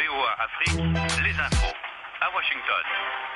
VOA Afrique, les infos à Washington.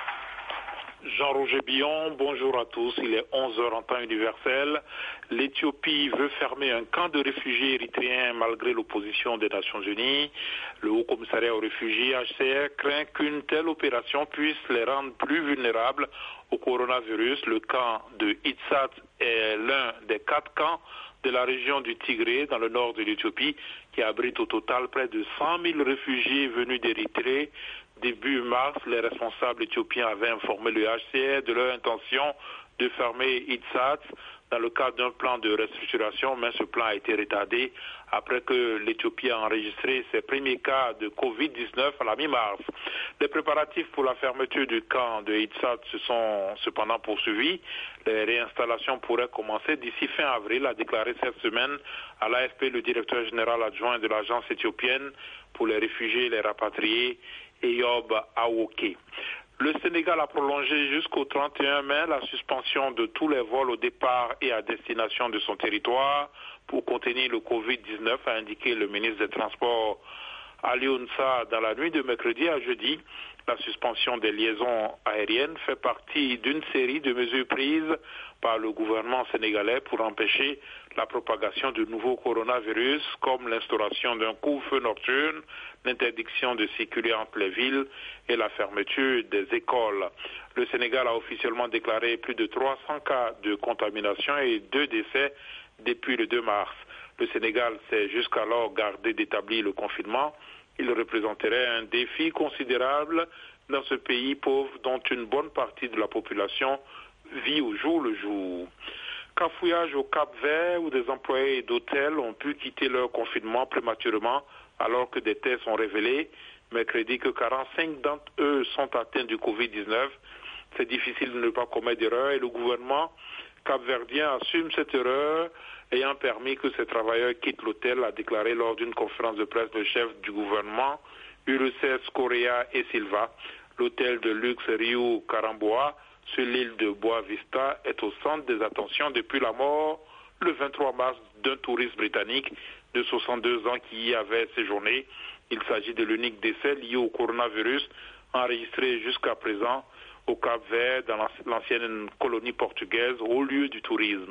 Jean-Roger Billon, bonjour à tous. Il est 11h en temps universel. L'Éthiopie veut fermer un camp de réfugiés érythréens malgré l'opposition des Nations Unies. Le Haut Commissariat aux réfugiés, HCR, craint qu'une telle opération puisse les rendre plus vulnérables au coronavirus. Le camp de Itsat est l'un des 4 camps de la région du Tigré, dans le nord de l'Éthiopie, qui abrite au total près de 100 000 réfugiés venus d'Érythrée. Début mars, les responsables éthiopiens avaient informé le HCR de leur intention de fermer Itsat dans le cadre d'un plan de restructuration, mais ce plan a été retardé après que l'Éthiopie a enregistré ses premiers cas de Covid-19 à la mi-mars. Les préparatifs pour la fermeture du camp de Itsat se sont cependant poursuivis. Les réinstallations pourraient commencer d'ici fin avril, a déclaré cette semaine à l'AFP le directeur général adjoint de l'agence éthiopienne pour les réfugiés et les rapatriés, Eyob Awoke. Le Sénégal a prolongé jusqu'au 31 mai la suspension de tous les vols au départ et à destination de son territoire pour contenir le Covid-19, a indiqué le ministre des Transports Alioune Sarr dans la nuit de mercredi à jeudi. La suspension des liaisons aériennes fait partie d'une série de mesures prises par le gouvernement sénégalais pour empêcher la propagation du nouveau coronavirus, comme l'instauration d'un couvre-feu nocturne, l'interdiction de circuler entre les villes et la fermeture des écoles. Le Sénégal a officiellement déclaré plus de 300 cas de contamination et 2 décès depuis le 2 mars. Le Sénégal s'est jusqu'alors gardé d'établir le confinement. Il représenterait un défi considérable dans ce pays pauvre dont une bonne partie de la population vit au jour le jour. Cafouillage au Cap-Vert où des employés d'hôtels ont pu quitter leur confinement prématurément alors que des tests ont révélé mercredi que 45 d'entre eux sont atteints du Covid-19. C'est difficile de ne pas commettre d'erreur et le gouvernement capverdien assume cette erreur ayant permis que ces travailleurs quittent l'hôtel, a déclaré lors d'une conférence de presse le chef du gouvernement, Ulysses Correa et Silva. L'hôtel de luxe Rio Karamboa, sur l'île de Boa Vista, est au centre des attentions depuis la mort, le 23 mars, d'un touriste britannique de 62 ans qui y avait séjourné. Il s'agit de l'unique décès lié au coronavirus enregistré jusqu'à présent au Cap-Vert, dans l'ancienne colonie portugaise, au lieu du tourisme.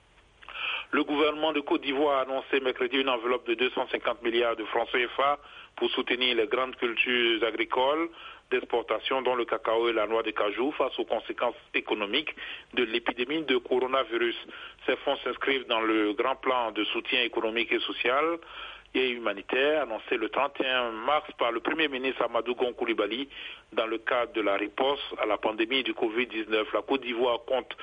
Le gouvernement de Côte d'Ivoire a annoncé mercredi une enveloppe de 250 milliards de francs CFA pour soutenir les grandes cultures agricoles d'exportation dont le cacao et la noix de cajou face aux conséquences économiques de l'épidémie de coronavirus. Ces fonds s'inscrivent dans le grand plan de soutien économique et social et humanitaire annoncé le 31 mars par le Premier ministre Amadou Gon Coulibaly dans le cadre de la riposte à la pandémie du Covid-19. La Côte d'Ivoire compte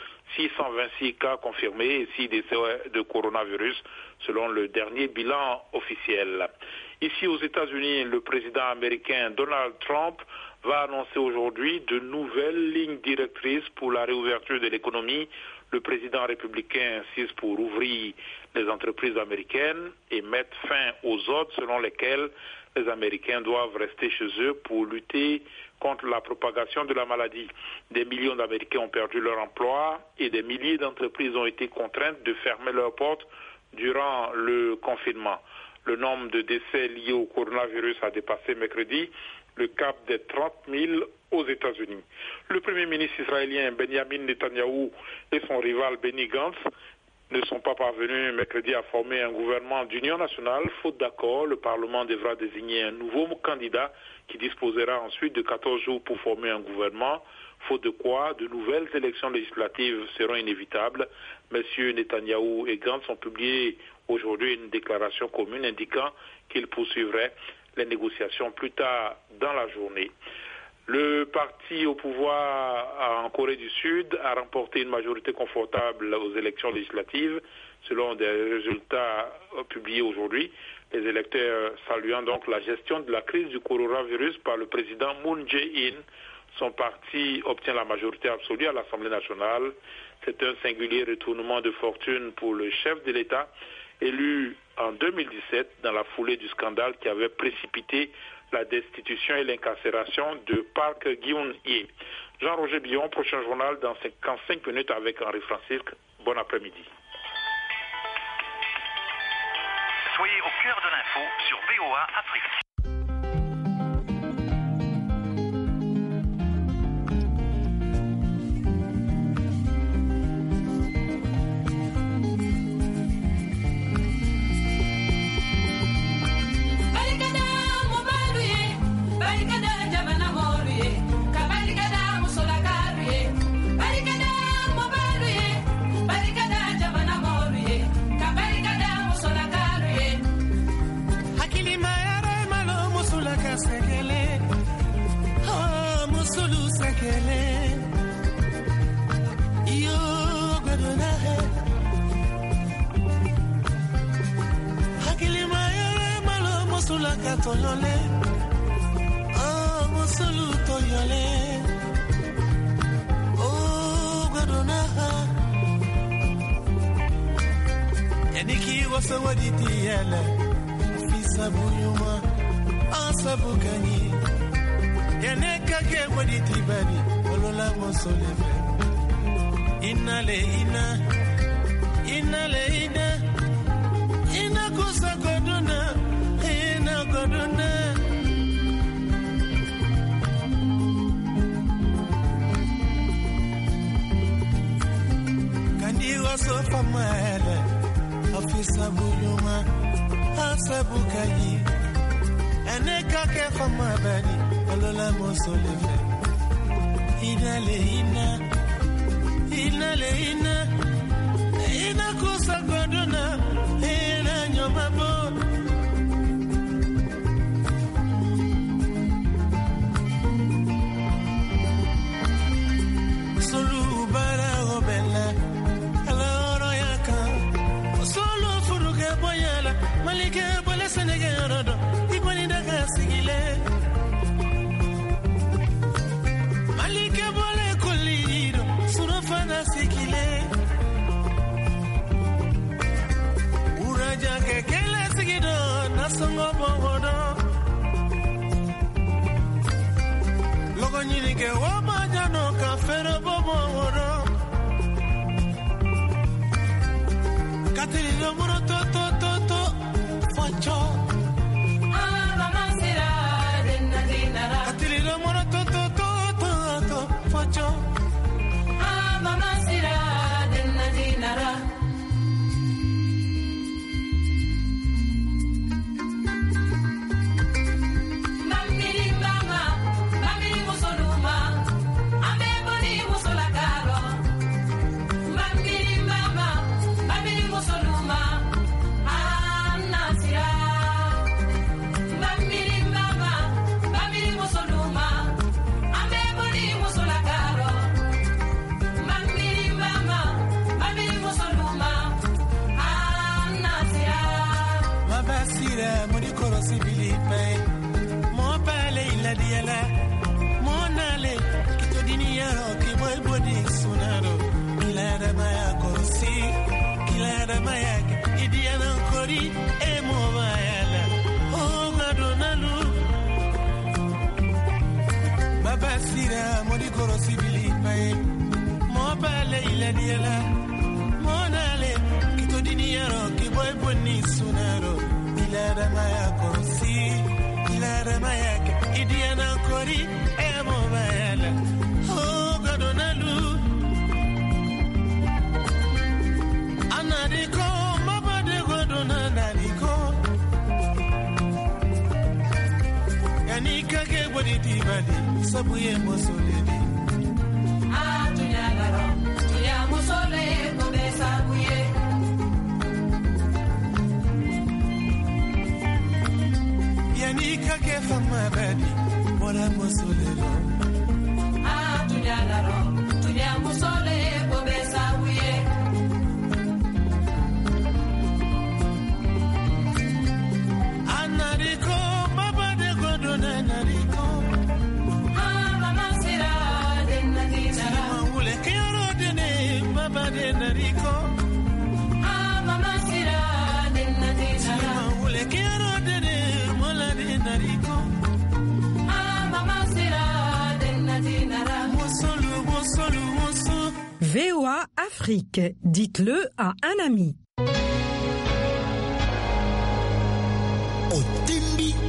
626 cas confirmés et 6 décès de coronavirus selon le dernier bilan officiel. Ici aux États-Unis, le président américain Donald Trump va annoncer aujourd'hui de nouvelles lignes directrices pour la réouverture de l'économie. Le président républicain insiste pour ouvrir les entreprises américaines et mettre fin aux ordres selon lesquels les Américains doivent rester chez eux pour lutter contre la propagation de la maladie. Des millions d'Américains ont perdu leur emploi et des milliers d'entreprises ont été contraintes de fermer leurs portes durant le confinement. Le nombre de décès liés au coronavirus a dépassé mercredi le cap des 30 000 aux États-Unis. Le Premier ministre israélien Benjamin Netanyahou et son rival Benny Gantz ne sont pas parvenus mercredi à former un gouvernement d'union nationale. Faute d'accord, le Parlement devra désigner un nouveau candidat qui disposera ensuite de 14 jours pour former un gouvernement. Faute de quoi, de nouvelles élections législatives seront inévitables. Messieurs Netanyahou et Gantz ont publié aujourd'hui une déclaration commune indiquant qu'ils poursuivraient les négociations plus tard dans la journée. Le parti au pouvoir en Corée du Sud a remporté une majorité confortable aux élections législatives, selon des résultats publiés aujourd'hui. Les électeurs saluant donc la gestion de la crise du coronavirus par le président Moon Jae-in. Son parti obtient la majorité absolue à l'Assemblée nationale. C'est un singulier retournement de fortune pour le chef de l'État, élu en 2017 dans la foulée du scandale qui avait précipité la destitution et l'incarcération de Park Geun-hye. Jean-Roger Billon, prochain journal dans 55 minutes avec Henri Francisque. Bon après-midi. Soyez au cœur de l'info sur VOA Afrique. sekele musulu sekele yo godona he hakili mayere malo musula katolole musulu toyole godona yaniki wasawadi yala fisa buyuma asabukani yaneka ke waditi bari olola mosoleve inale ina kusa godona kandi wasofa mala afisa buyuma asabukani yaneka ke fama bari olola mosoleve inale ina kusa godona ina nyoma bo solu bara obela ala oro yaka solu furuke boyala malike bola senege rodo ikoni daga sigile malike bola koliro surafana sikile uraja kekele sigido nasongo bogodo logo nyini ke wama jano ka fero bogodo katili no muro to facho mama sira denna dinara katili no muro to facho mama sira denna dinara Sabuye mosoledi tunyalaro tunya mosole kobe sabuye yani kake fama badi mona mosoledi tunyalaro tunya mosole kobe sabuye anariko mabade godona nariko Nariko mama sira denna dinara ule kero dene mola de nariko mama sira denna dinara musulu VOA Afrique, dites-le à un ami. Otimbi